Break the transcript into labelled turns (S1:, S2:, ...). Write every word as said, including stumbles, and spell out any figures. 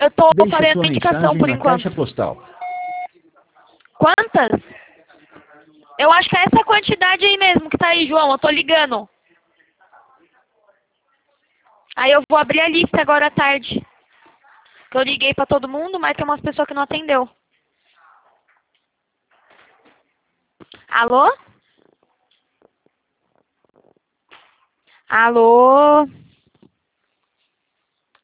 S1: eu tô
S2: Deixe
S1: fazendo
S2: sua
S1: indicação
S2: mensagem
S1: por
S2: na
S1: enquanto.
S2: caixa postal.
S1: Quantas? Eu acho que é essa quantidade aí mesmo que tá aí, João. Eu tô ligando. Aí eu vou abrir a lista agora à tarde. Que eu liguei pra todo mundo, mas tem umas pessoas que não atendeu. Alô? Alô?